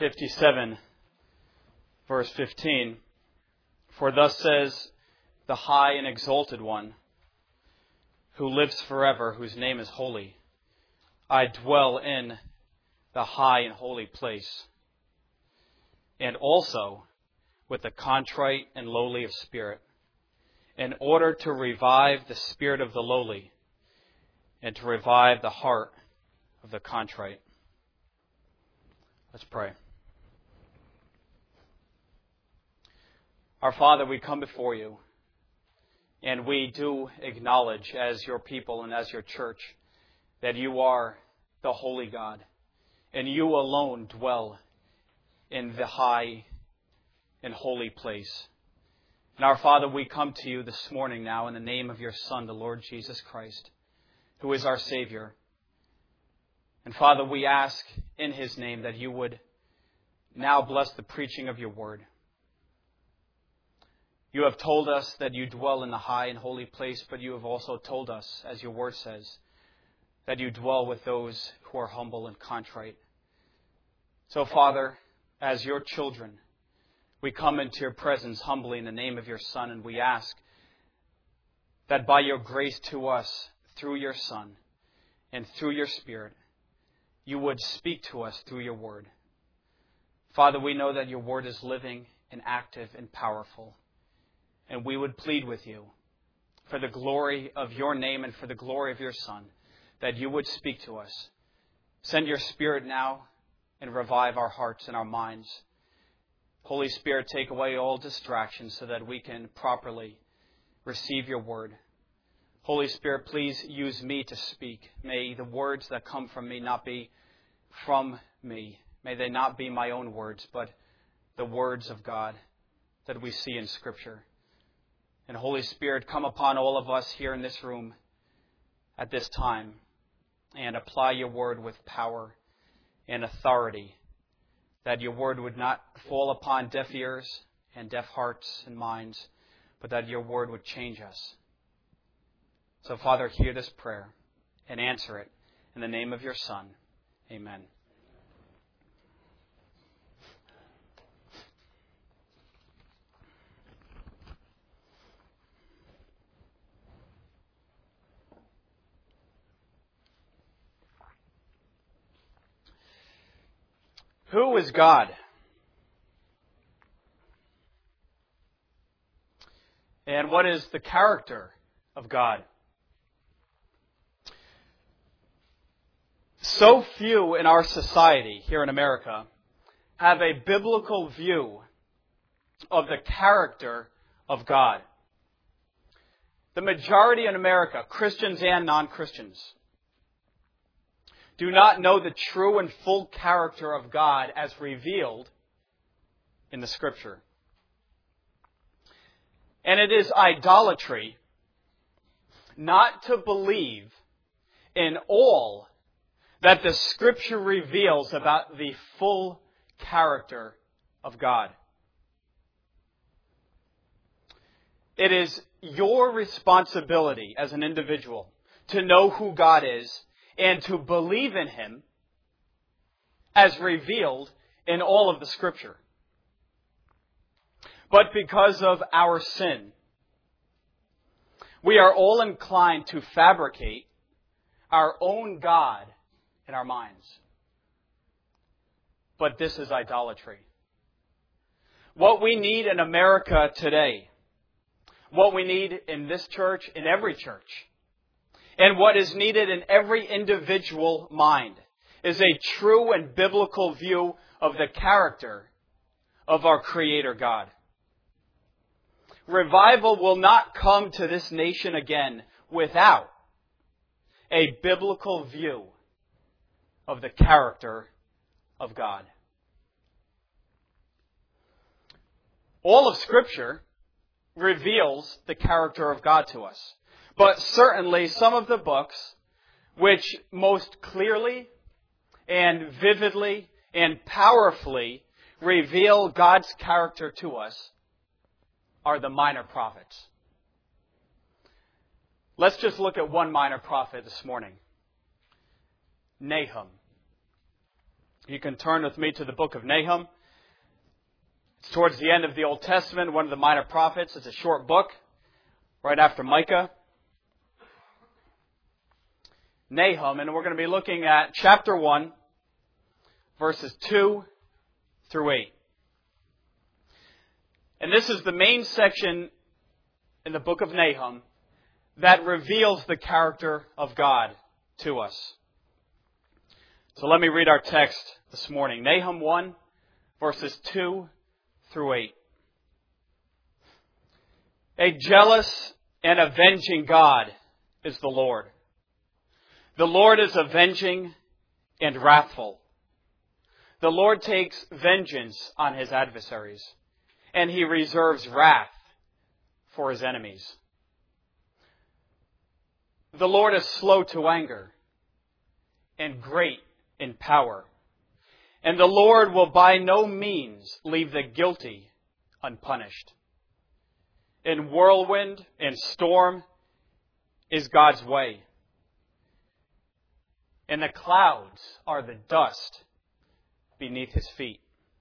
57, verse 15. For thus says the high and exalted one, who lives forever, whose name is holy. I dwell in the high and holy place, and also with the contrite and lowly of spirit, in order to revive the spirit of the lowly, and to revive the heart of the contrite. Let's pray. Our Father, we come before you, and we do acknowledge as your people and as your church that you are the holy God, and you alone dwell in the high and holy place. And our Father, we come to you this morning now in the name of your Son, the Lord Jesus Christ, who is our Savior. And Father, we ask in his name that you would now bless the preaching of your word. You have told us that you dwell in the high and holy place, but you have also told us, as your word says, that you dwell with those who are humble and contrite. So, Father, as your children, we come into your presence humbly in the name of your Son, and we ask that by your grace to us, through your Son and through your Spirit, you would speak to us through your word. Father, we know that your word is living and active and powerful. And we would plead with you for the glory of your name and for the glory of your Son, that you would speak to us. Send your Spirit now and revive our hearts and our minds. Holy Spirit, take away all distractions so that we can properly receive your word. Holy Spirit, please use me to speak. May the words that come from me not be from me. May they not be my own words, but the words of God that we see in Scripture. And Holy Spirit, come upon all of us here in this room at this time and apply your word with power and authority, that your word would not fall upon deaf ears and deaf hearts and minds, but that your word would change us. So, Father, hear this prayer and answer it in the name of your Son. Amen. Who is God? And what is the character of God? So few in our society here in America have a biblical view of the character of God. The majority in America, Christians and non-Christians, do not know the true and full character of God as revealed in the Scripture. And it is idolatry not to believe in all that the Scripture reveals about the full character of God. It is your responsibility as an individual to know who God is and to believe in him as revealed in all of the Scripture. But because of our sin, we are all inclined to fabricate our own God in our minds. But this is idolatry. What we need in America today, what we need in this church, in every church, and what is needed in every individual mind is a true and biblical view of the character of our Creator God. Revival will not come to this nation again without a biblical view of the character of God. All of Scripture reveals the character of God to us. But certainly some of the books which most clearly and vividly and powerfully reveal God's character to us are the minor prophets. Let's just look at one minor prophet this morning. Nahum. You can turn with me to the book of Nahum. It's towards the end of the Old Testament, one of the minor prophets. It's a short book, right after Micah. Nahum, and we're going to be looking at chapter 1, verses 2 through 8. And this is the main section in the book of Nahum that reveals the character of God to us. So let me read our text this morning. Nahum 1, verses 2 through 8. A jealous and avenging God is the Lord. The Lord is avenging and wrathful. The Lord takes vengeance on his adversaries, and he reserves wrath for his enemies. The Lord is slow to anger and great in power, and the Lord will by no means leave the guilty unpunished. In whirlwind and storm is God's way, and the clouds are the dust beneath his feet.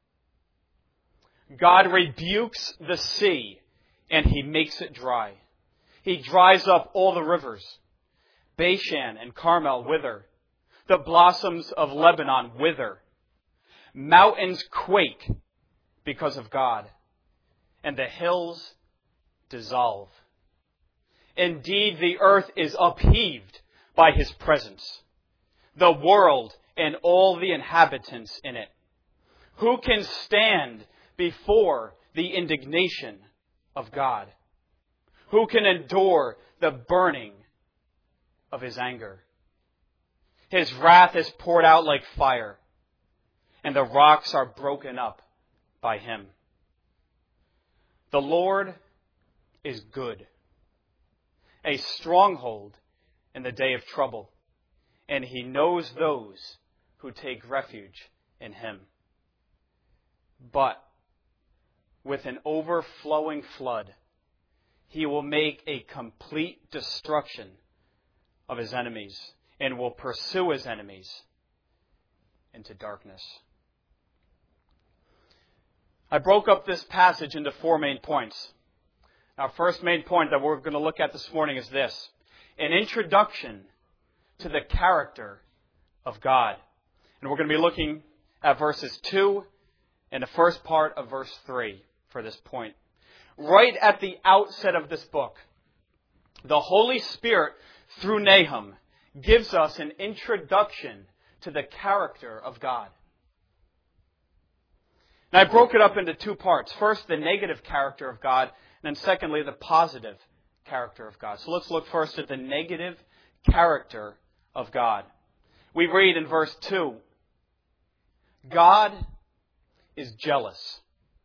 God rebukes the sea, and he makes it dry. He dries up all the rivers. Bashan and Carmel wither. The blossoms of Lebanon wither. Mountains quake because of God, and the hills dissolve. Indeed, the earth is upheaved by his presence, the world and all the inhabitants in it. Who can stand before the indignation of God? Who can endure the burning of his anger? His wrath is poured out like fire, and the rocks are broken up by him. The Lord is good, a stronghold in the day of trouble, and he knows those who take refuge in him. But with an overflowing flood, he will make a complete destruction of his enemies and will pursue his enemies into darkness. I broke up this passage into 4 main points. Our first main point that we're going to look at this morning is this: an introduction to the character of God. And we're going to be looking at verses 2 and the first part of verse 3 for this point. Right at the outset of this book, the Holy Spirit, through Nahum, gives us an introduction to the character of God. Now, I broke it up into 2 parts. First, the negative character of God, and then secondly, the positive character of God. So let's look first at the negative character of God. We read in verse 2, God is jealous.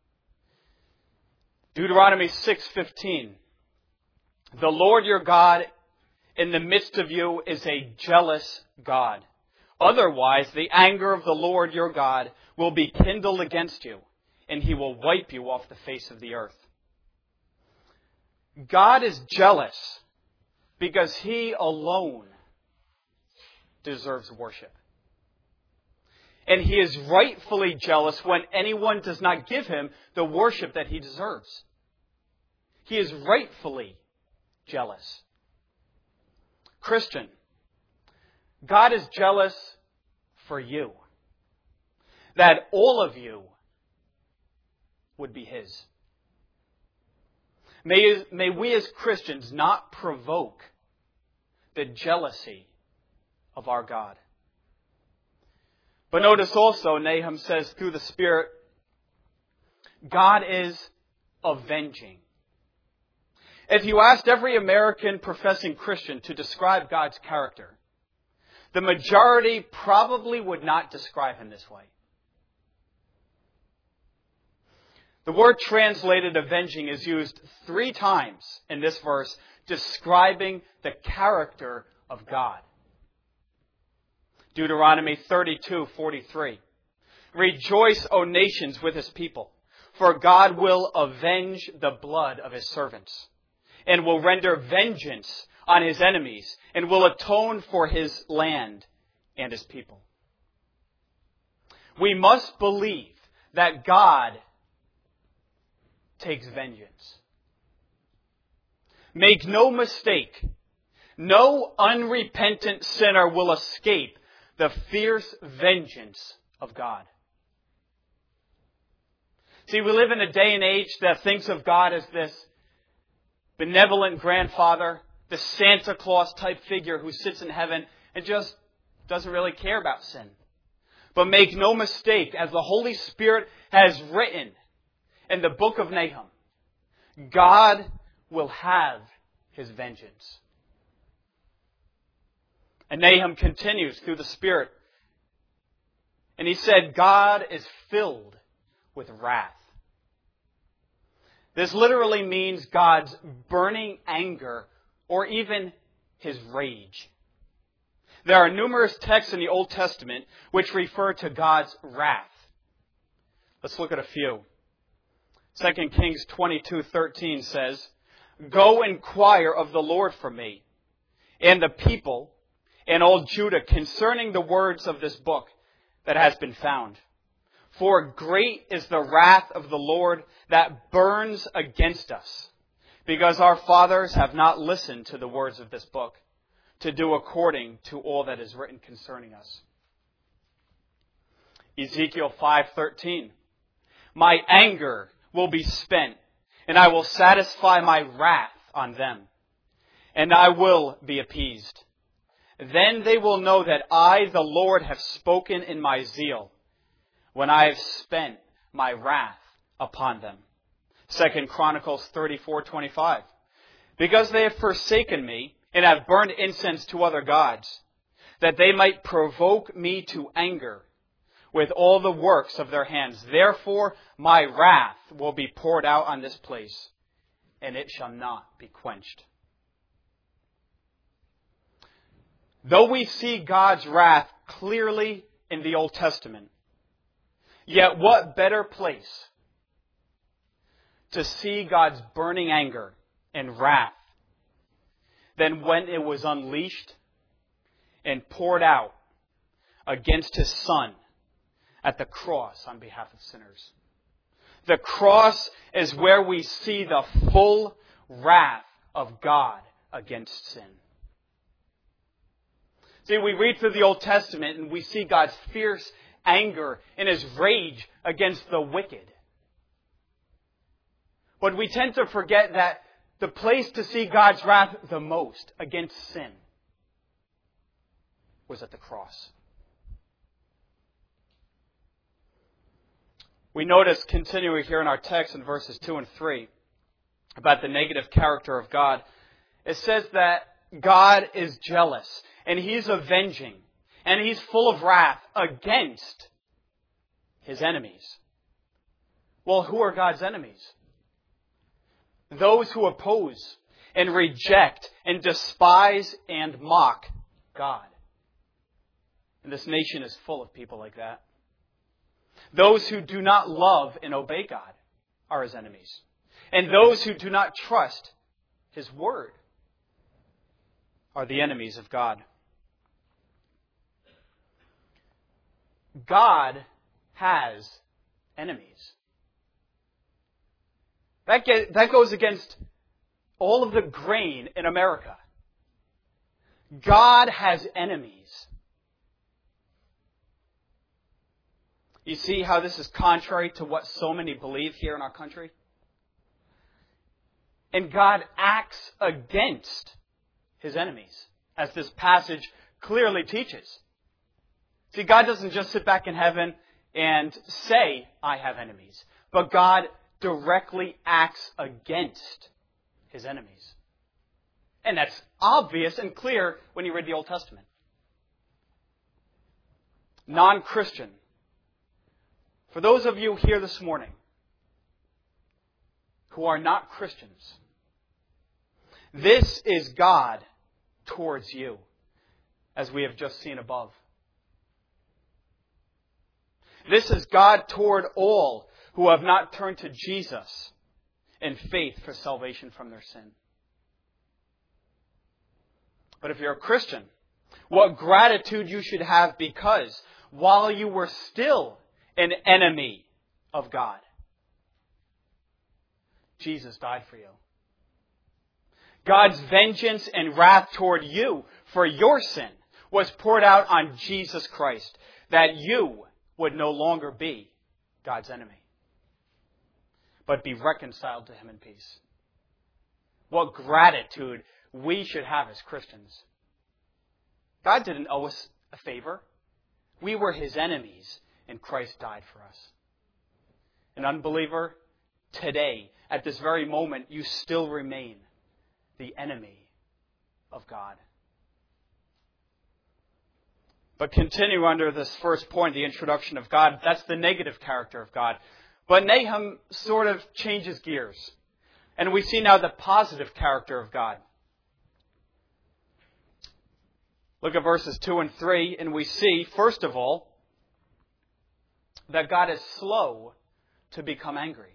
Deuteronomy 6:15, the Lord your God in the midst of you is a jealous God. Otherwise, the anger of the Lord your God will be kindled against you, and he will wipe you off the face of the earth. God is jealous because he alone deserves worship. And he is rightfully jealous when anyone does not give him the worship that he deserves. He is rightfully jealous. Christian, God is jealous for you, that all of you would be his. May we as Christians not provoke the jealousy of our God. But notice also, Nahum says through the Spirit, God is avenging. If you asked every American professing Christian to describe God's character, the majority probably would not describe him this way. The word translated avenging is used 3 times in this verse, describing the character of God. Deuteronomy 32:43. Rejoice, O nations, with his people, for God will avenge the blood of his servants, and will render vengeance on his enemies, and will atone for his land and his people. We must believe that God takes vengeance. Make no mistake, no unrepentant sinner will escape the fierce vengeance of God. See, we live in a day and age that thinks of God as this benevolent grandfather, the Santa Claus type figure who sits in heaven and just doesn't really care about sin. But make no mistake, as the Holy Spirit has written in the book of Nahum, God will have His vengeance. And Nahum continues through the Spirit. And he said, God is filled with wrath. This literally means God's burning anger or even His rage. There are numerous texts in the Old Testament which refer to God's wrath. Let's look at a few. 2 Kings 22:13 says, Go inquire of the Lord for me, and the people, and all Judah, concerning the words of this book that has been found. For great is the wrath of the Lord that burns against us, because our fathers have not listened to the words of this book, to do according to all that is written concerning us. Ezekiel 5:13. My anger will be spent, and I will satisfy my wrath on them, and I will be appeased. Then they will know that I, the Lord, have spoken in my zeal, when I have spent my wrath upon them. 2 Chronicles 34:25. Because they have forsaken me, and have burned incense to other gods, that they might provoke me to anger with all the works of their hands. Therefore my wrath will be poured out on this place, and it shall not be quenched. Though we see God's wrath clearly in the Old Testament, yet what better place to see God's burning anger and wrath than when it was unleashed and poured out against His Son at the cross on behalf of sinners. The cross is where we see the full wrath of God against sin. See, we read through the Old Testament and we see God's fierce anger and His rage against the wicked. But we tend to forget that the place to see God's wrath the most against sin was at the cross. We notice, continuing here in our text in verses 2 and 3, about the negative character of God. It says that God is jealous, and He's avenging, and He's full of wrath against His enemies. Well, who are God's enemies? Those who oppose and reject and despise and mock God. And this nation is full of people like that. Those who do not love and obey God are His enemies. And those who do not trust His word are the enemies of God. God has enemies. That goes against all of the grain in America. God has enemies. You see how this is contrary to what so many believe here in our country? And God acts against His enemies, as this passage clearly teaches. See, God doesn't just sit back in heaven and say, I have enemies. But God directly acts against His enemies. And that's obvious and clear when you read the Old Testament. Non-Christian. For those of you here this morning who are not Christians, this is God towards you, as we have just seen above. This is God toward all who have not turned to Jesus in faith for salvation from their sin. But if you're a Christian, what gratitude you should have, because while you were still an enemy of God. Jesus died for you. God's vengeance and wrath toward you for your sin was poured out on Jesus Christ, that you would no longer be God's enemy, but be reconciled to Him in peace. What gratitude we should have as Christians. God didn't owe us a favor. We were His enemies, and Christ died for us. An unbeliever, today, at this very moment, you still remain the enemy of God. But continue under this first point, the introduction of God. That's the negative character of God. But Nahum sort of changes gears. And we see now the positive character of God. Look at verses 2 and 3, and we see, first of all, that God is slow to become angry.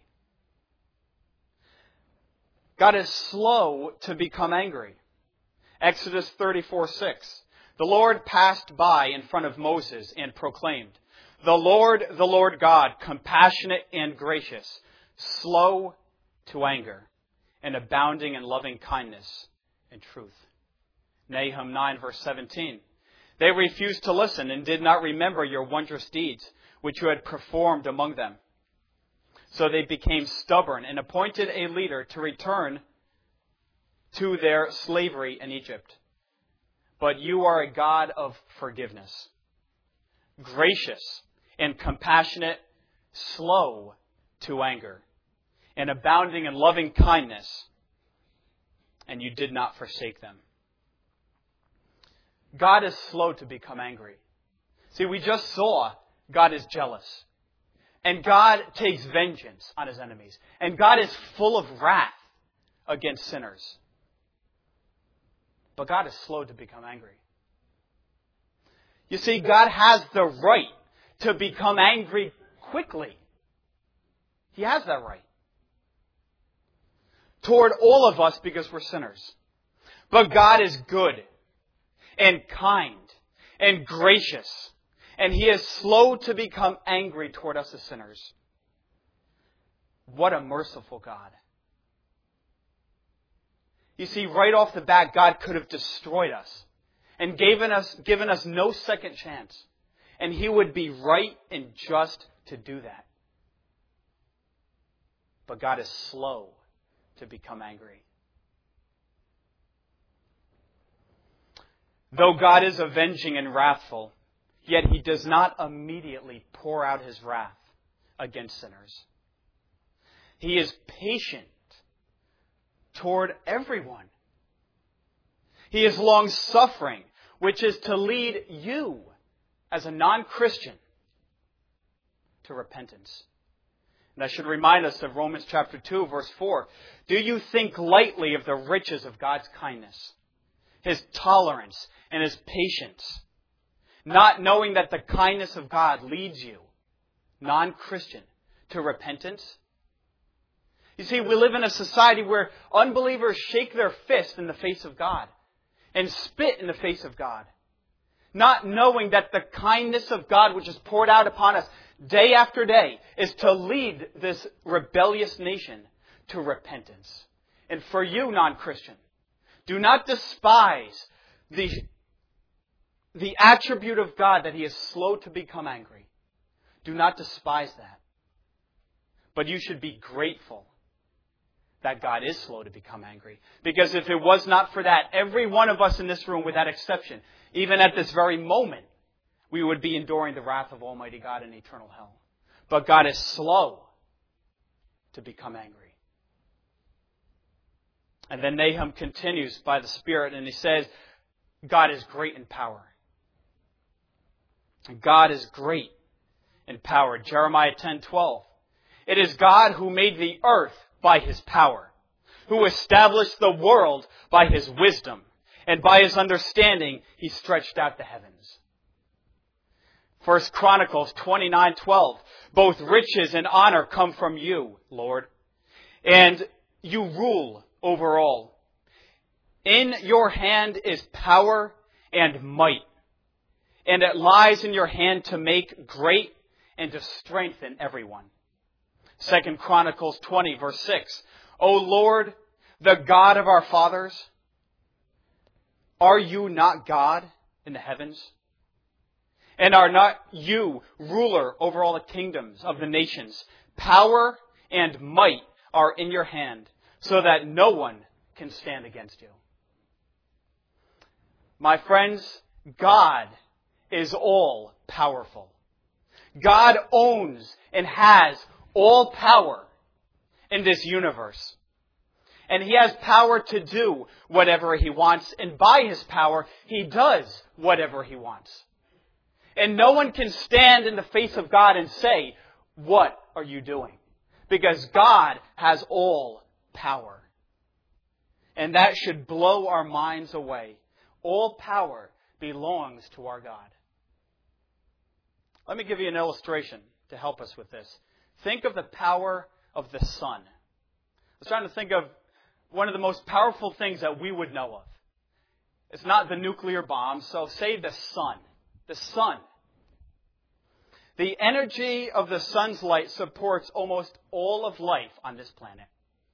God is slow to become angry. Exodus 34:6. The Lord passed by in front of Moses and proclaimed, the Lord God, compassionate and gracious, slow to anger, and abounding in loving kindness and truth. Nahum 9, verse 17. They refused to listen and did not remember your wondrous deeds, which you had performed among them. So they became stubborn and appointed a leader to return to their slavery in Egypt. But you are a God of forgiveness, gracious and compassionate, slow to anger, and abounding in loving kindness, and you did not forsake them. God is slow to become angry. See, we just saw God is jealous. And God takes vengeance on His enemies. And God is full of wrath against sinners. But God is slow to become angry. You see, God has the right to become angry quickly. He has that right. Toward all of us because we're sinners. But God is good and kind and gracious. And He is slow to become angry toward us as sinners. What a merciful God. You see, right off the bat, God could have destroyed us and given us no second chance. And He would be right and just to do that. But God is slow to become angry. Though God is avenging and wrathful, yet He does not immediately pour out His wrath against sinners. He is patient toward everyone. He is long-suffering, which is to lead you as a non-Christian to repentance. And I should remind us of Romans chapter 2, verse 4. Do you think lightly of the riches of God's kindness, His tolerance, and His patience, not knowing that the kindness of God leads you, non-Christian, to repentance? You see, we live in a society where unbelievers shake their fist in the face of God and spit in the face of God, not knowing that the kindness of God, which is poured out upon us day after day, is to lead this rebellious nation to repentance. And for you, non-Christian, do not despise the attribute of God that He is slow to become angry. Do not despise that. But you should be grateful that God is slow to become angry. Because if it was not for that, every one of us in this room, without exception, even at this very moment, we would be enduring the wrath of Almighty God in eternal hell. But God is slow to become angry. And then Nahum continues by the Spirit, and he says, God is great in power. God is great in power. Jeremiah 10:12. It is God who made the earth by His power, who established the world by His wisdom, and by His understanding He stretched out the heavens. 1 Chronicles 29:12. Both riches and honor come from you, Lord, and you rule over all. In your hand is power and might, and it lies in your hand to make great and to strengthen everyone. 2 Chronicles 20, verse 6. O Lord, the God of our fathers, are you not God in the heavens? And are not you ruler over all the kingdoms of the nations? Power and might are in your hand, so that no one can stand against you. My friends, God is all powerful. God owns and has all power in this universe. And He has power to do whatever He wants. And by His power, He does whatever He wants. And no one can stand in the face of God and say, what are you doing? Because God has all power. And that should blow our minds away. All power belongs to our God. Let me give you an illustration to help us with this. Think of the power of the sun. I was trying to think of one of the most powerful things that we would know of. It's not the nuclear bomb, so say the sun. The sun. The energy of the sun's light supports almost all of life on this planet.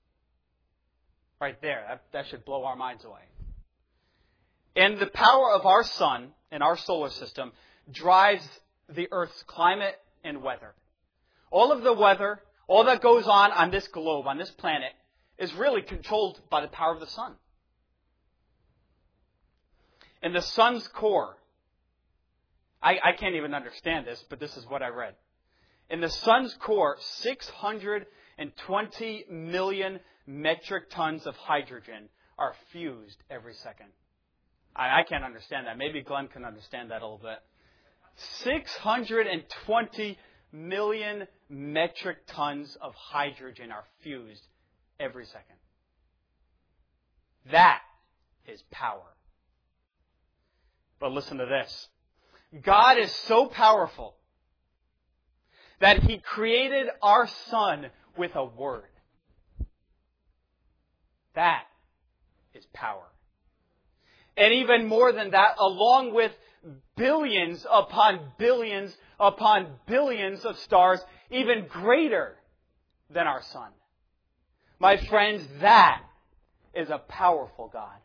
Right there. That should blow our minds away. And the power of our sun and our solar system drives the Earth's climate and weather. All of the weather, all that goes on this globe, on this planet, is really controlled by the power of the sun. In the sun's core, I can't even understand this, but this is what I read. In the sun's core, 620 million metric tons of hydrogen are fused every second. I can't understand that. Maybe Glenn can understand that a little bit. 620 million metric tons of hydrogen are fused every second. That is power. But listen to this. God is so powerful that He created our sun with a word. That is power. And even more than that, along with billions upon billions upon billions of stars, even greater than our sun. My friends, that is a powerful God.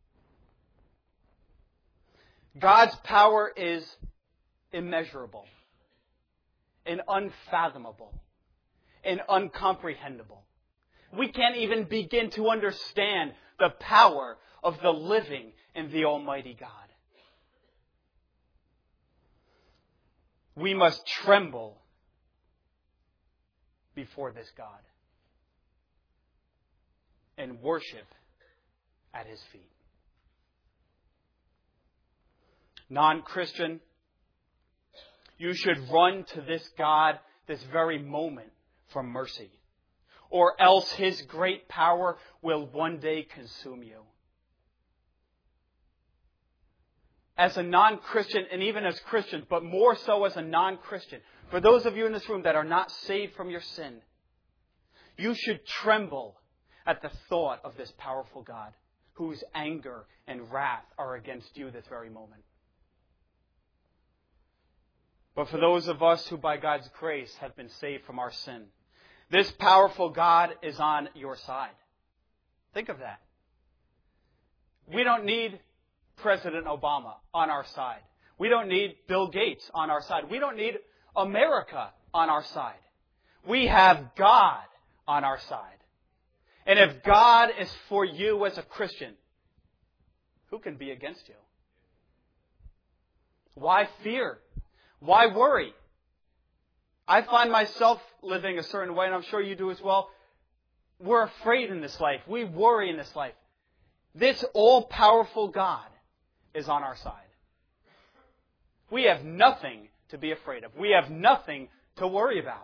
God's power is immeasurable and unfathomable and uncomprehendable. We can't even begin to understand the power of the living and the Almighty God. We must tremble before this God and worship at His feet. Non-Christian, you should run to this God this very moment for mercy, or else His great power will one day consume you. As a non-Christian, and even as Christians, but more so as a non-Christian, for those of you in this room that are not saved from your sin, you should tremble at the thought of this powerful God, whose anger and wrath are against you this very moment. But for those of us who by God's grace have been saved from our sin, this powerful God is on your side. Think of that. We don't need President Obama on our side. We don't need Bill Gates on our side. We don't need America on our side. We have God on our side. And if God is for you as a Christian, who can be against you? Why fear? Why worry? I find myself living a certain way, and I'm sure you do as well. We're afraid in this life. We worry in this life. This all-powerful God is on our side. We have nothing to be afraid of. We have nothing to worry about.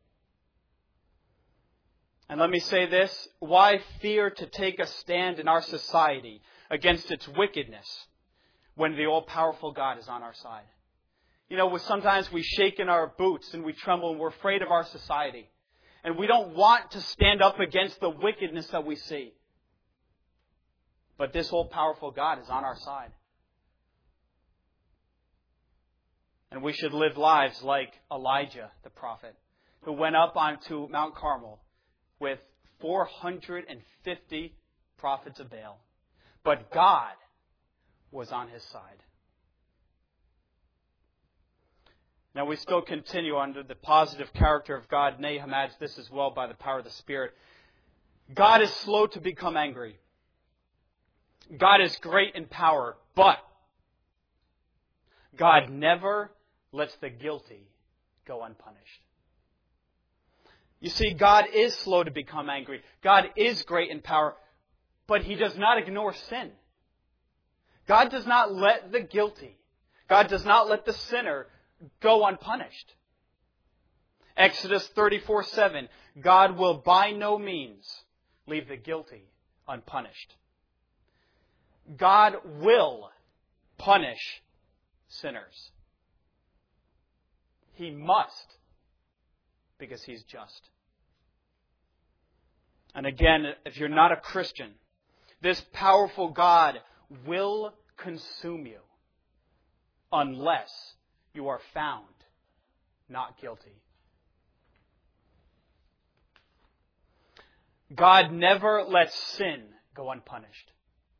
And let me say this, why fear to take a stand in our society against its wickedness when the all-powerful God is on our side? You know, sometimes we shake in our boots and we tremble and we're afraid of our society. And we don't want to stand up against the wickedness that we see. But this all-powerful God is on our side. And we should live lives like Elijah, the prophet, who went up onto Mount Carmel with 450 prophets of Baal. But God was on his side. Now we still continue under the positive character of God. Nahum adds this as well by the power of the Spirit. God is slow to become angry. God is great in power, but God never lets the guilty go unpunished. You see, God is slow to become angry. God is great in power, but he does not ignore sin. God does not let the guilty, God does not let the sinner go unpunished. Exodus 34:7, God will by no means leave the guilty unpunished. God will punish sinners. He must, because he's just. And again, if you're not a Christian, this powerful God will consume you unless you are found not guilty. God never lets sin go unpunished.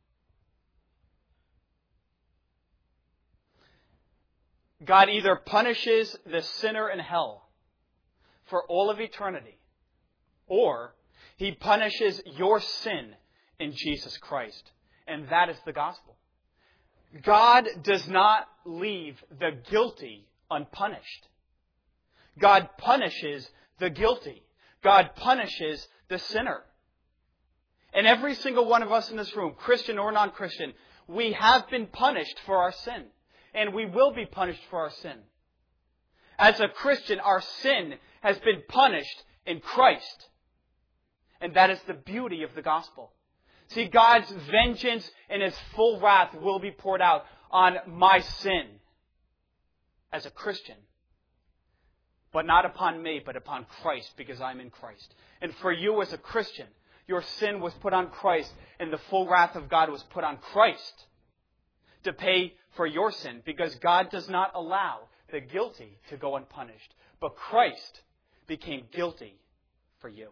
God either punishes the sinner in hell for all of eternity, or he punishes your sin in Jesus Christ. And that is the gospel. God does not leave the guilty unpunished. God punishes the guilty. God punishes the sinner. And every single one of us in this room, Christian or non-Christian, we have been punished for our sin. And we will be punished for our sin. As a Christian, our sin has been punished in Christ. And that is the beauty of the gospel. See, God's vengeance and his full wrath will be poured out on my sin as a Christian. But not upon me, but upon Christ, because I'm in Christ. And for you as a Christian, your sin was put on Christ, and the full wrath of God was put on Christ to pay for your sin, because God does not allow the guilty to go unpunished. But Christ became guilty for you.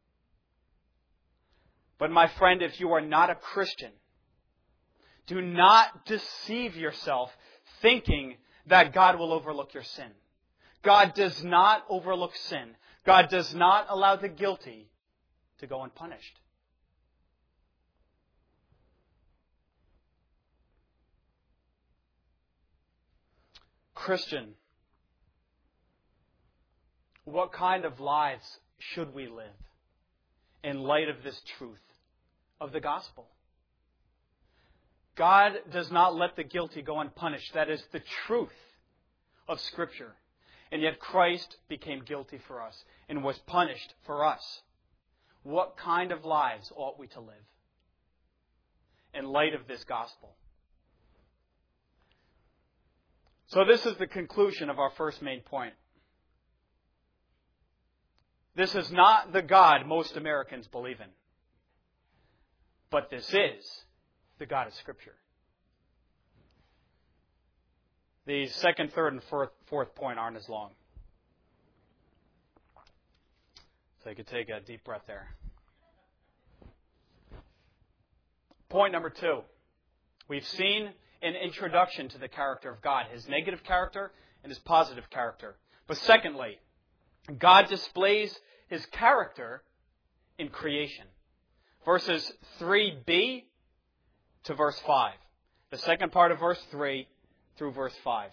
But my friend, if you are not a Christian, do not deceive yourself thinking that God will overlook your sin. God does not overlook sin. God does not allow the guilty to go unpunished. Christian, what kind of lives should we live in light of this truth of the gospel? God does not let the guilty go unpunished. That is the truth of Scripture. And yet Christ became guilty for us and was punished for us. What kind of lives ought we to live in light of this gospel? So this is the conclusion of our first main point. This is not the God most Americans believe in. But this is the God of Scripture. The second, third, and fourth point aren't as long. So you could take a deep breath there. Point number 2. We've seen an introduction to the character of God, his negative character and his positive character. But secondly, God displays his character in creation. Verses 3b to verse 5. The second part of verse 3 through verse 5.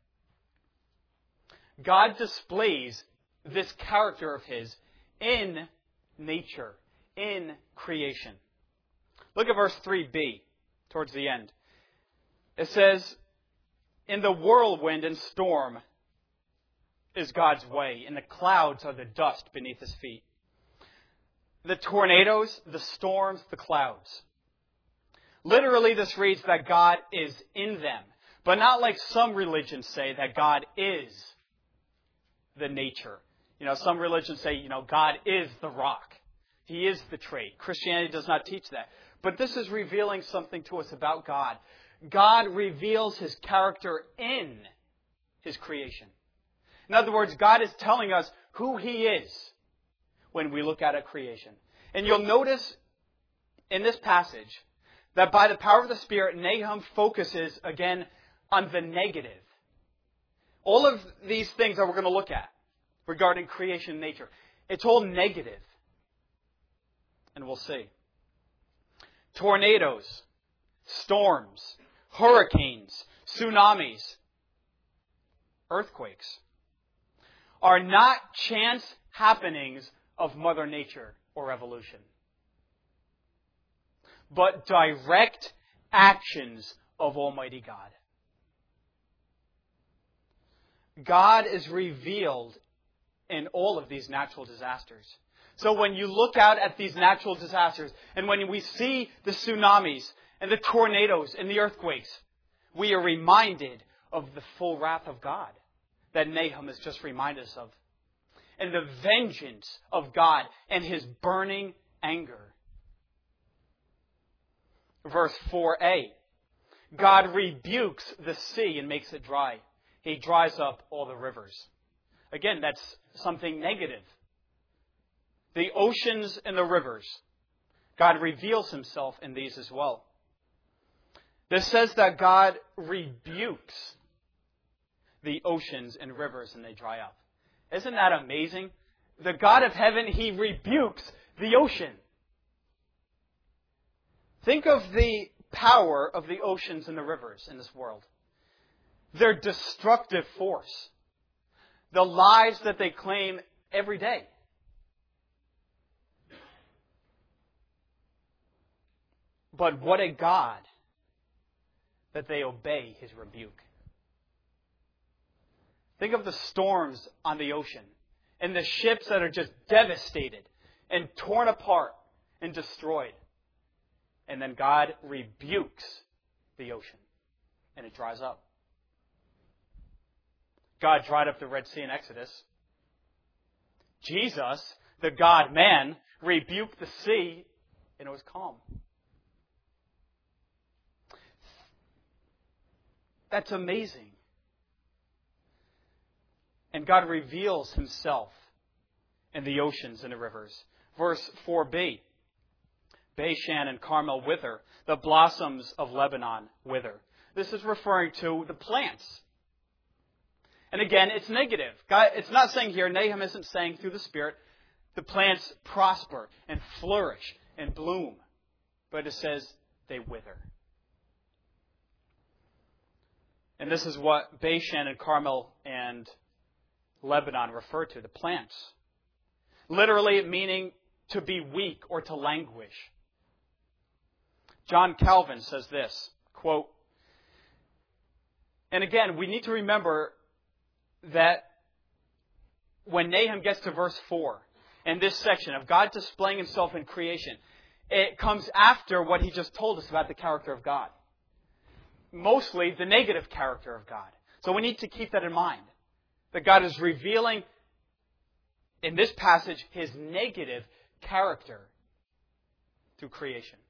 God displays this character of his in nature, in creation. Look at verse 3b towards the end. It says, in the whirlwind and storm is God's way, and the clouds are the dust beneath his feet. The tornadoes, the storms, the clouds. Literally, this reads that God is in them, but not like some religions say that God is the nature. Some religions say, God is the rock. He is the tree. Christianity does not teach that. But this is revealing something to us about God. God reveals his character in His creation. In other words, God is telling us who He is when we look at a creation. And you'll notice in this passage that by the power of the Spirit, Nahum focuses again on the negative. All of these things that we're going to look at regarding creation nature, it's all negative. And we'll see. Tornadoes, storms, hurricanes, tsunamis, earthquakes are not chance happenings of Mother Nature or evolution, but direct actions of Almighty God. God is revealed in all of these natural disasters. So when you look out at these natural disasters, and when we see the tsunamis and the tornadoes and the earthquakes, we are reminded of the full wrath of God that Nahum has just reminded us of. And the vengeance of God and His burning anger. Verse 4a. God rebukes the sea and makes it dry. He dries up all the rivers. Again, that's something negative. The oceans and the rivers. God reveals Himself in these as well. This says that God rebukes the oceans and rivers and they dry up. Isn't that amazing? The God of heaven, He rebukes the ocean. Think of the power of the oceans and the rivers in this world. Their destructive force. The lives that they claim every day. But what a God that they obey His rebuke. Think of the storms on the ocean and the ships that are just devastated and torn apart and destroyed. And then God rebukes the ocean and it dries up. God dried up the Red Sea in Exodus. Jesus, the God-man, rebuked the sea and it was calm. That's amazing. And God reveals Himself in the oceans and the rivers. Verse 4b. Bashan and Carmel wither. The blossoms of Lebanon wither. This is referring to the plants. And again, it's negative. God, it's not saying here, Nahum isn't saying through the Spirit, the plants prosper and flourish and bloom. But it says they wither. And this is what Bashan and Carmel and Lebanon refer to, the plants. Literally meaning to be weak or to languish. John Calvin says this, quote, and again, we need to remember that when Nahum gets to verse 4, in this section of God displaying Himself in creation, it comes after what he just told us about the character of God. Mostly the negative character of God. So we need to keep that in mind. That God is revealing in this passage His negative character through creation.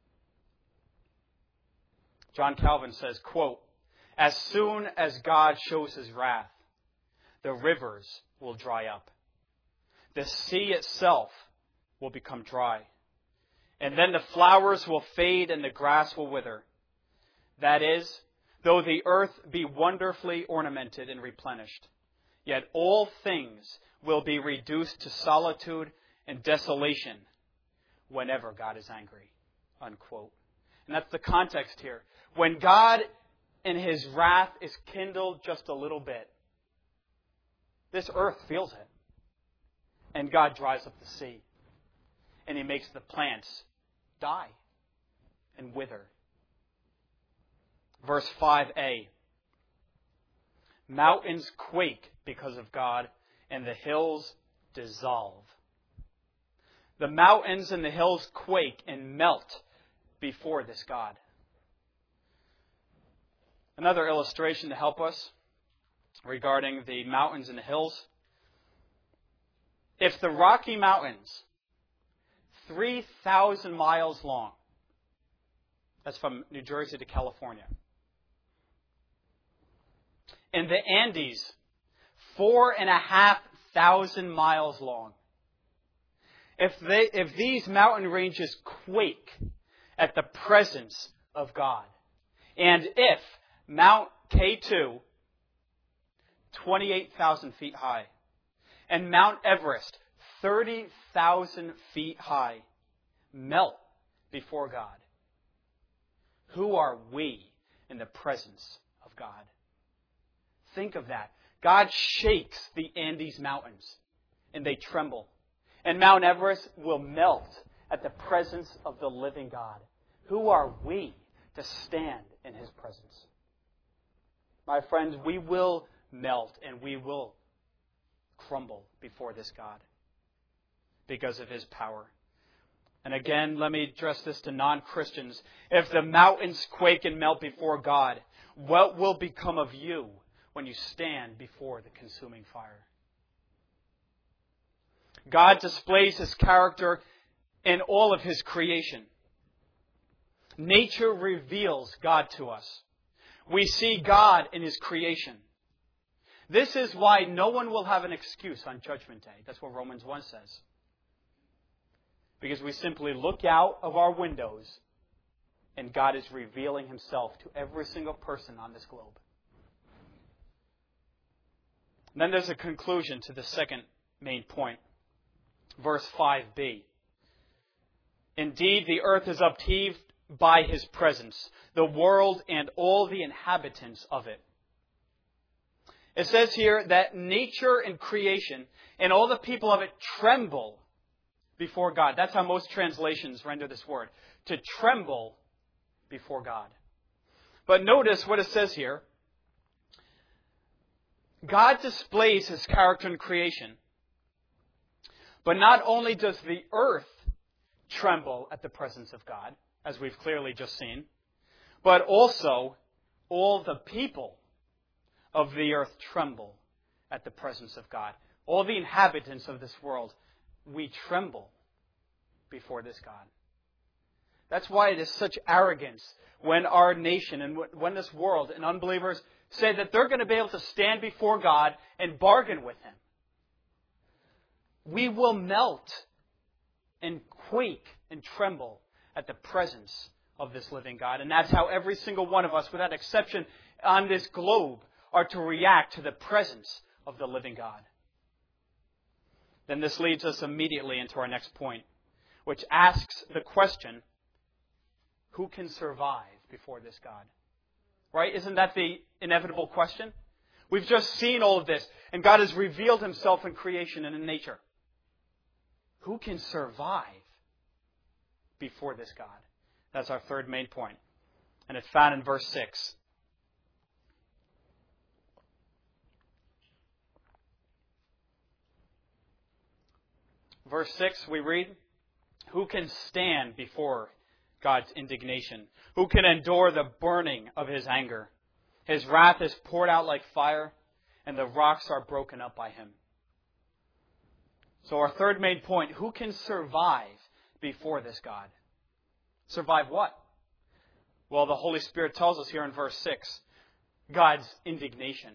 John Calvin says, quote, as soon as God shows His wrath, the rivers will dry up. The sea itself will become dry. And then the flowers will fade and the grass will wither. That is, though the earth be wonderfully ornamented and replenished, yet all things will be reduced to solitude and desolation whenever God is angry. Unquote. And that's the context here. When God in His wrath is kindled just a little bit, this earth feels it. And God dries up the sea. And He makes the plants die and wither. Verse 5a. Mountains quake because of God, and the hills dissolve. The mountains and the hills quake and melt before this God. Another illustration to help us regarding the mountains and the hills. If the Rocky Mountains, 3,000 miles long, that's from New Jersey to California. in the Andes, 4,500 miles long. If these mountain ranges quake at the presence of God, and if Mount K2, 28,000 feet high, and Mount Everest, 30,000 feet high, melt before God, who are we in the presence of God? Think of that. God shakes the Andes Mountains, and they tremble. And Mount Everest will melt at the presence of the living God. Who are we to stand in His presence? My friends, we will melt and we will crumble before this God because of His power. And again, let me address this to non-Christians. If the mountains quake and melt before God, what will become of you when you stand before the consuming fire? God displays His character in all of His creation. Nature reveals God to us. We see God in His creation. This is why no one will have an excuse on Judgment Day. That's what Romans 1 says. Because we simply look out of our windows and God is revealing Himself to every single person on this globe. And then there's a conclusion to the second main point. Verse 5b. Indeed, the earth is upheaved by His presence, the world and all the inhabitants of it. It says here that nature and creation and all the people of it tremble before God. That's how most translations render this word. To tremble before God. But notice what it says here. God displays His character in creation. But not only does the earth tremble at the presence of God, as we've clearly just seen, but also all the people of the earth tremble at the presence of God. All the inhabitants of this world, we tremble before this God. That's why it is such arrogance when our nation and when this world and unbelievers say that they're going to be able to stand before God and bargain with Him. We will melt and quake and tremble at the presence of this living God. And that's how every single one of us, without exception, on this globe are to react to the presence of the living God. Then this leads us immediately into our next point, which asks the question, who can survive before this God? Right? Isn't that the inevitable question? We've just seen all of this, and God has revealed Himself in creation and in nature. Who can survive before this God? That's our third main point. And it's found in verse 6. Verse 6, we read, who can stand before God's indignation? Who can endure the burning of His anger? His wrath is poured out like fire, and the rocks are broken up by Him. So our third main point, who can survive before this God? Survive what? Well, the Holy Spirit tells us here in verse 6, God's indignation.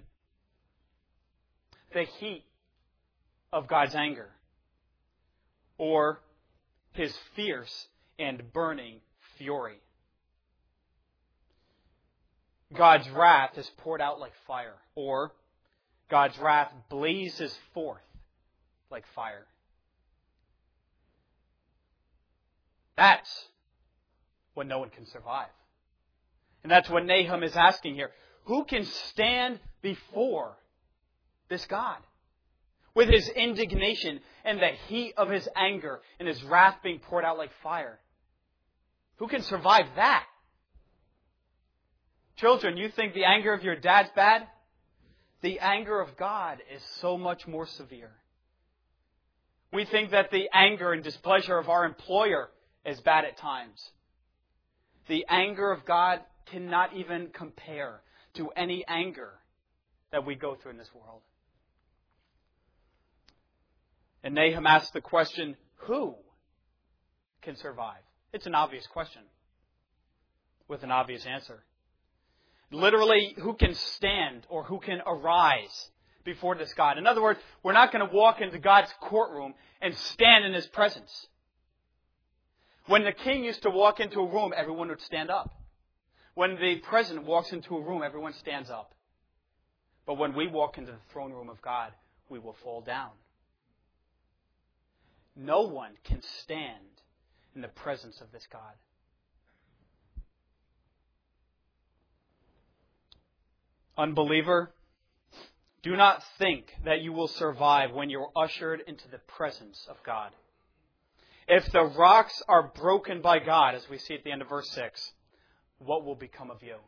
The heat of God's anger. Or His fierce and burning fury. God's wrath is poured out like fire. Or God's wrath blazes forth like fire. That's when no one can survive. And that's what Nahum is asking here. Who can stand before this God? With His indignation and the heat of His anger and His wrath being poured out like fire. Who can survive that? Children, you think the anger of your dad's bad? The anger of God is so much more severe. We think that the anger and displeasure of our employer is bad at times. The anger of God cannot even compare to any anger that we go through in this world. And Nahum asks the question, who can survive? It's an obvious question with an obvious answer. Literally, who can stand or who can arise before this God. In other words, we're not going to walk into God's courtroom and stand in His presence. When the king used to walk into a room, everyone would stand up. When the president walks into a room, everyone stands up. But when we walk into the throne room of God, we will fall down. No one can stand in the presence of this God. Unbeliever, do not think that you will survive when you're ushered into the presence of God. If the rocks are broken by God, as we see at the end of verse 6, what will become of you?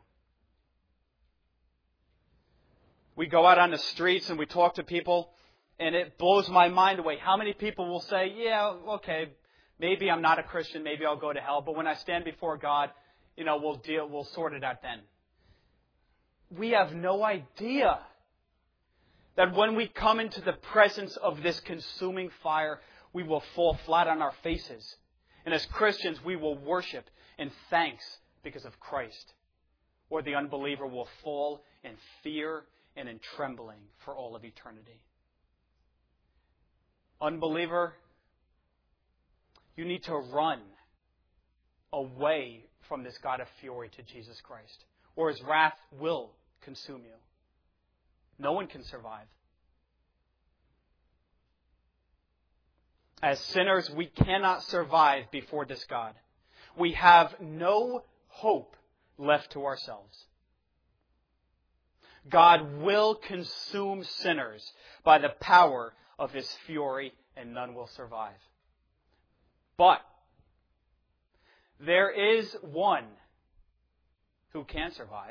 We go out on the streets and we talk to people, and it blows my mind away. How many people will say, yeah, okay, maybe I'm not a Christian, maybe I'll go to hell, but when I stand before God, we'll sort it out then. We have no idea that when we come into the presence of this consuming fire, we will fall flat on our faces. And as Christians, we will worship in thanks because of Christ. Or the unbeliever will fall in fear and in trembling for all of eternity. Unbeliever, you need to run away from this God of fury to Jesus Christ, or His wrath will consume you. No one can survive. As sinners, we cannot survive before this God. We have no hope left to ourselves. God will consume sinners by the power of His fury, and none will survive. But there is one who can survive.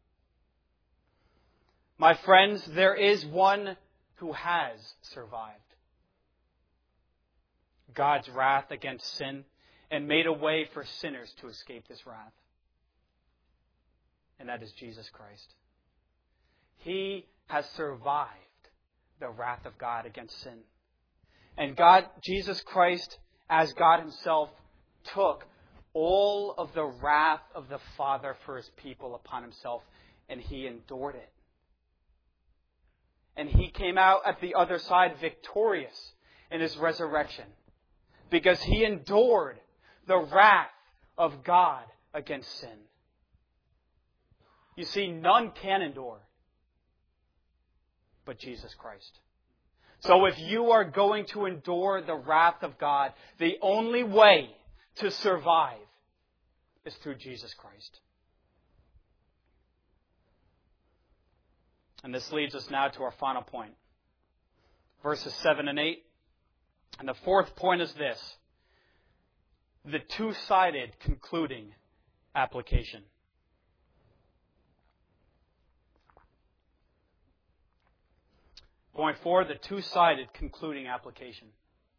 My friends, there is one who has survived God's wrath against sin and made a way for sinners to escape this wrath. And that is Jesus Christ. He has survived the wrath of God against sin. And Jesus Christ, as God Himself, took all of the wrath of the Father for His people upon Himself, and He endured it. And He came out at the other side victorious in His resurrection, because He endured the wrath of God against sin. You see, none can endure but Jesus Christ. So if you are going to endure the wrath of God, the only way to survive is through Jesus Christ. And this leads us now to our final point. Verses 7 and 8. And the fourth point is this: the two-sided concluding application. Point 4, the two-sided concluding application.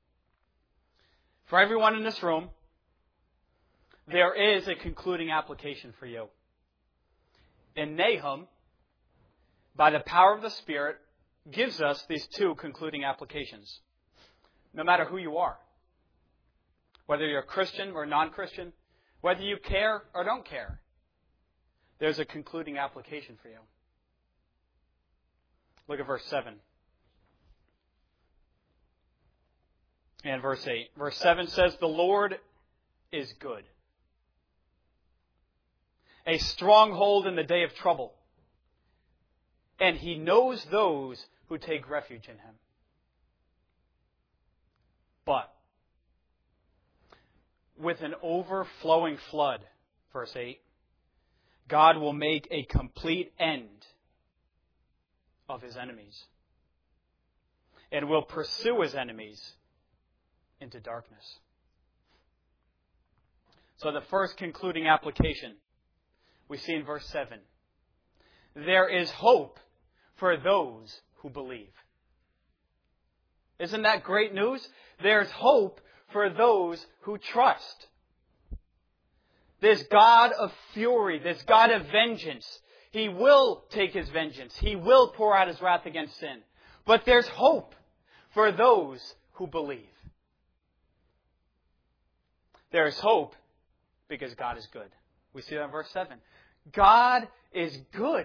For everyone in this room, there is a concluding application for you. And Nahum, by the power of the Spirit, gives us these two concluding applications. No matter who you are, whether you're a Christian or non-Christian, whether you care or don't care, there's a concluding application for you. Look at verse 7. And verse 8. Verse 7 says, "The Lord is good, a stronghold in the day of trouble, and He knows those who take refuge in Him." But with an overflowing flood, verse 8, God will make a complete end of His enemies and will pursue His enemies into darkness. So the first concluding application we see in verse 7. There is hope for those who believe. Isn't that great news? There's hope for those who trust. This God of fury, this God of vengeance, He will take His vengeance. He will pour out His wrath against sin. But there's hope for those who believe. There is hope because God is good. We see that in verse 7. God is good.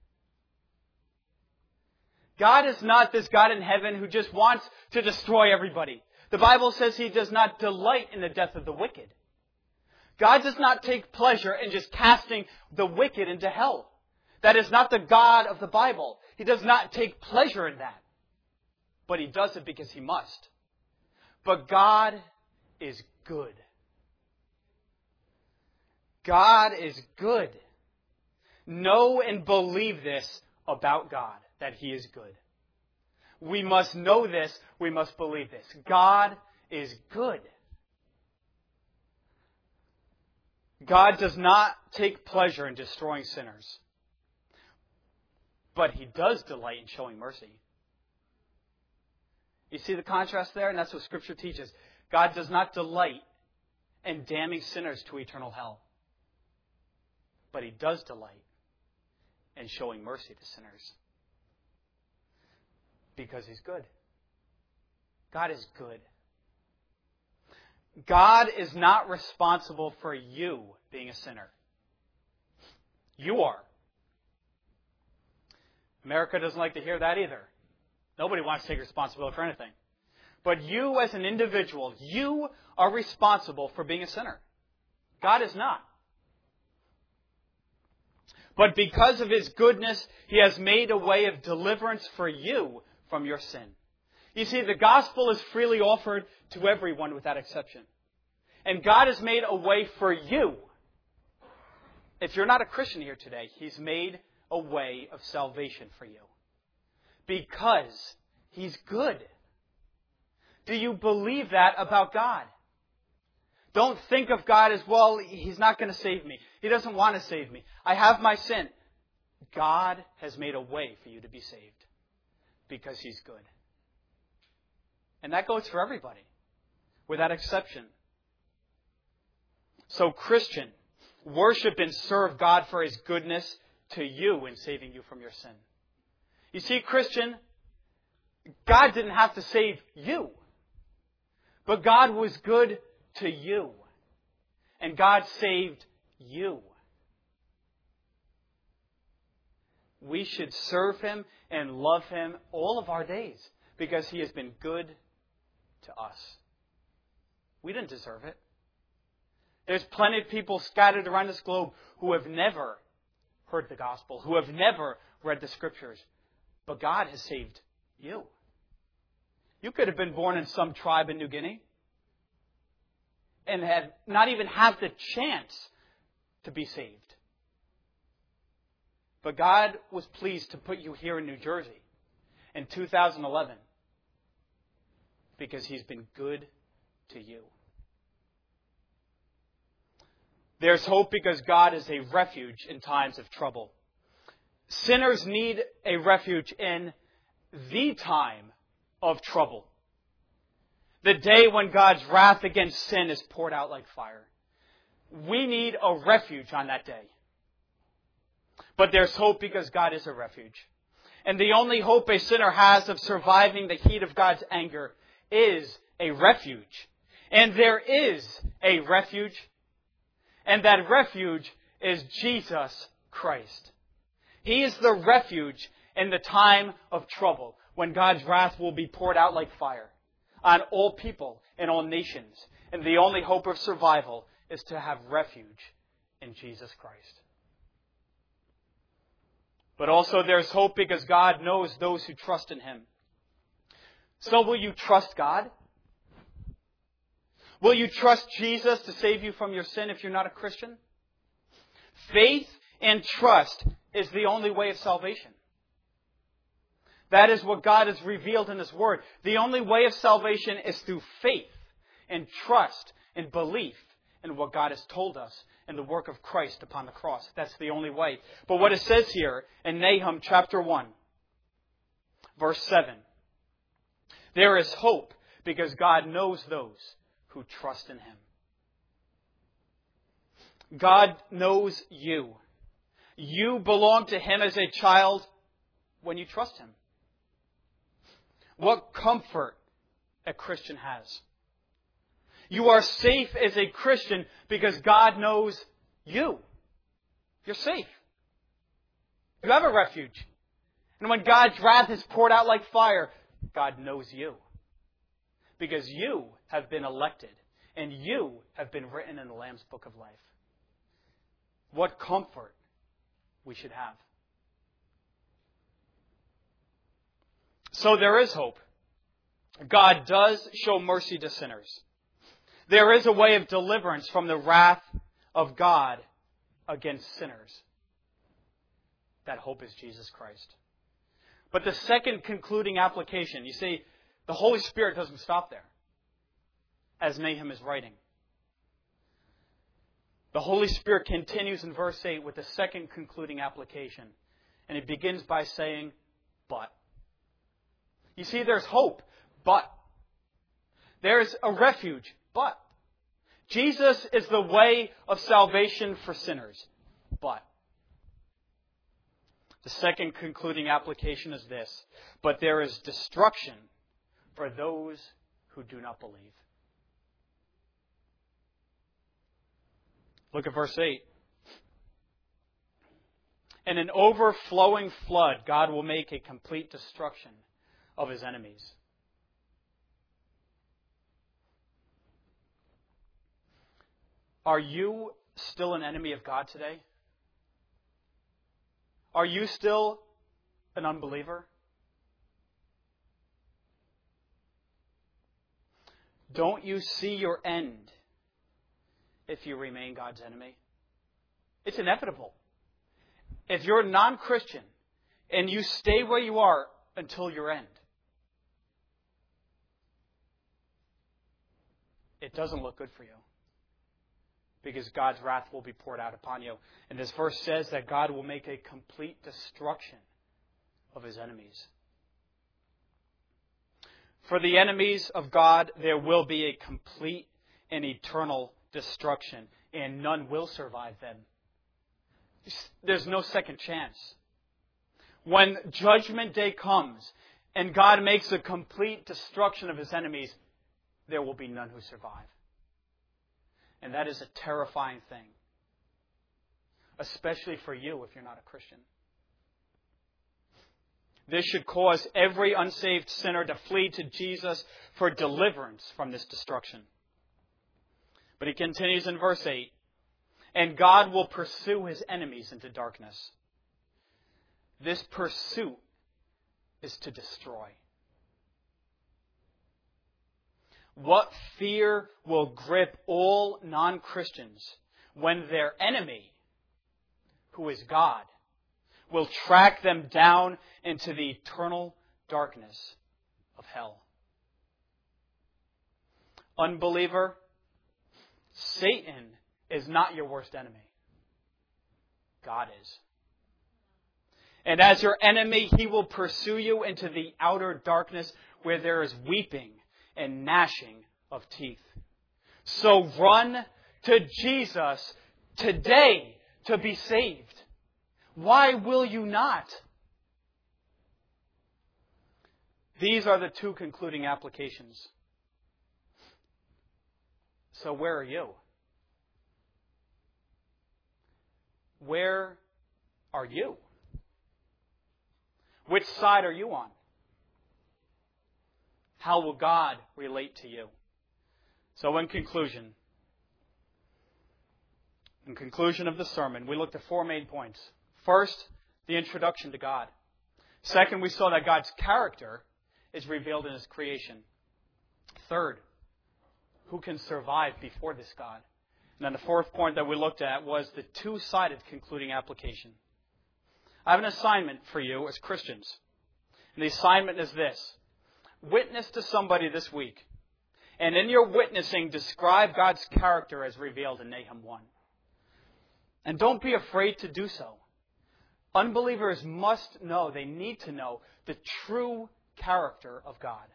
God is not this God in heaven who just wants to destroy everybody. The Bible says He does not delight in the death of the wicked. God does not take pleasure in just casting the wicked into hell. That is not the God of the Bible. He does not take pleasure in that. But He does it because He must. But God is good. God is good. Know and believe this about God, that He is good. We must know this. We must believe this. God is good. God does not take pleasure in destroying sinners. But He does delight in showing mercy. You see the contrast there? And that's what Scripture teaches. God does not delight in damning sinners to eternal hell. But He does delight in showing mercy to sinners. Because He's good. God is good. God is not responsible for you being a sinner. You are. America doesn't like to hear that either. Nobody wants to take responsibility for anything. But you as an individual, you are responsible for being a sinner. God is not. But because of His goodness, He has made a way of deliverance for you from your sin. You see, the gospel is freely offered to everyone without exception. And God has made a way for you. If you're not a Christian here today, He's made a way of salvation for you. Because He's good. Do you believe that about God? Don't think of God as, well, He's not going to save me. He doesn't want to save me. I have my sin. God has made a way for you to be saved. Because He's good. And that goes for everybody. Without exception. So Christian, worship and serve God for His goodness to you in saving you from your sin. You see, Christian, God didn't have to save you. But God was good to you. And God saved you. We should serve Him and love Him all of our days because He has been good to us. We didn't deserve it. There's plenty of people scattered around this globe who have never heard the gospel, who have never read the Scriptures. But God has saved you. You could have been born in some tribe in New Guinea and had not even had the chance to be saved. But God was pleased to put you here in New Jersey in 2011 because He's been good to you. There's hope because God is a refuge in times of trouble. Sinners need a refuge in the time of trouble. The day when God's wrath against sin is poured out like fire. We need a refuge on that day. But there's hope because God is a refuge. And the only hope a sinner has of surviving the heat of God's anger is a refuge. And there is a refuge. And that refuge is Jesus Christ. He is the refuge in the time of trouble when God's wrath will be poured out like fire on all people and all nations. And the only hope of survival is to have refuge in Jesus Christ. But also there's hope because God knows those who trust in Him. So will you trust God? Will you trust Jesus to save you from your sin if you're not a Christian? Faith and trust is the only way of salvation. That is what God has revealed in His Word. The only way of salvation is through faith and trust and belief in what God has told us and the work of Christ upon the cross. That's the only way. But what it says here in Nahum chapter 1, verse 7, there is hope because God knows those who trust in Him. God knows you. You belong to Him as a child when you trust Him. What comfort a Christian has. You are safe as a Christian because God knows you. You're safe. You have a refuge. And when God's wrath is poured out like fire, God knows you. Because you have been elected. And you have been written in the Lamb's Book of Life. What comfort we should have. So there is hope. God does show mercy to sinners. There is a way of deliverance from the wrath of God against sinners. That hope is Jesus Christ. But the second concluding application, you see, the Holy Spirit doesn't stop there, as Nahum is writing. The Holy Spirit continues in verse 8 with the second concluding application. And it begins by saying, but. You see, there's hope, but. There's a refuge, but. Jesus is the way of salvation for sinners, but. The second concluding application is this, but there is destruction for those who do not believe. Look at verse 8. In an overflowing flood, God will make a complete destruction of his enemies. Are you still an enemy of God today? Are you still an unbeliever? Don't you see your end if you remain God's enemy? It's inevitable. If you're a non-Christian and you stay where you are until your end, it doesn't look good for you. Because God's wrath will be poured out upon you. And this verse says that God will make a complete destruction of his enemies. For the enemies of God, there will be a complete and eternal destruction, and none will survive them. There's no second chance. When Judgment Day comes and God makes a complete destruction of his enemies, there will be none who survive. And that is a terrifying thing. Especially for you if you're not a Christian. This should cause every unsaved sinner to flee to Jesus for deliverance from this destruction. But he continues in verse 8. And God will pursue his enemies into darkness. This pursuit is to destroy. What fear will grip all non-Christians when their enemy, who is God, will track them down into the eternal darkness of hell? Unbeliever, Satan is not your worst enemy. God is. And as your enemy, he will pursue you into the outer darkness where there is weeping and gnashing of teeth. So run to Jesus today to be saved. Why will you not? These are the two concluding applications. So where are you? Where are you? Which side are you on? How will God relate to you? So in conclusion of the sermon, we looked at four main points. First, the introduction to God. Second, we saw that God's character is revealed in his creation. Third, who can survive before this God? And then the fourth point that we looked at was the two-sided concluding application. I have an assignment for you as Christians. And the assignment is this. Witness to somebody this week. And in your witnessing, describe God's character as revealed in Nahum 1. And don't be afraid to do so. Unbelievers must know, they need to know, the true character of God.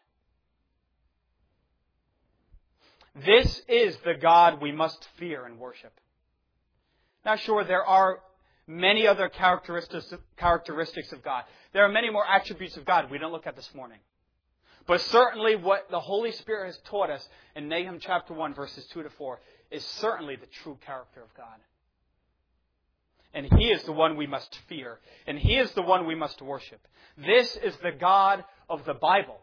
This is the God we must fear and worship. Now, sure, there are many other characteristics of God. There are many more attributes of God we don't look at this morning. But certainly what the Holy Spirit has taught us in Nahum chapter 1, verses 2 to 4, is certainly the true character of God. And He is the one we must fear. And He is the one we must worship. This is the God of the Bible.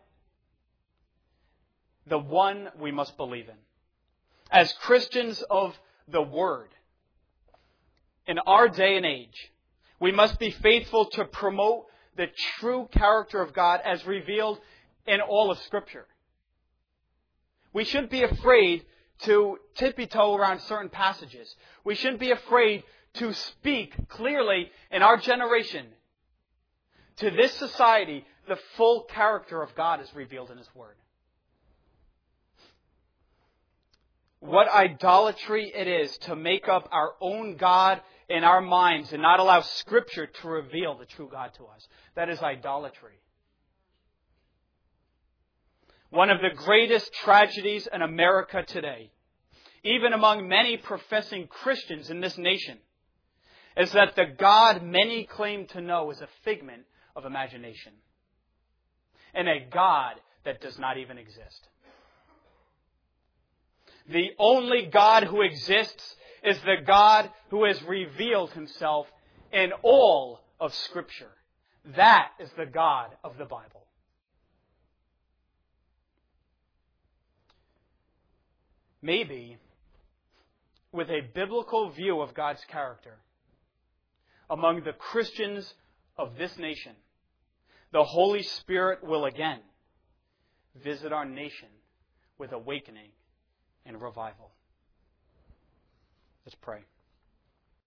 The one we must believe in. As Christians of the Word, in our day and age, we must be faithful to promote the true character of God as revealed in all of Scripture. We shouldn't be afraid to tippy-toe around certain passages. We shouldn't be afraid to speak clearly in our generation to this society. The full character of God is revealed in His Word. What idolatry it is to make up our own God in our minds and not allow Scripture to reveal the true God to us. That is idolatry. One of the greatest tragedies in America today, even among many professing Christians in this nation, is that the God many claim to know is a figment of imagination. And a God that does not even exist. The only God who exists is the God who has revealed Himself in all of Scripture. That is the God of the Bible. Maybe, with a biblical view of God's character, among the Christians of this nation, the Holy Spirit will again visit our nation with awakening and revival. Let's pray.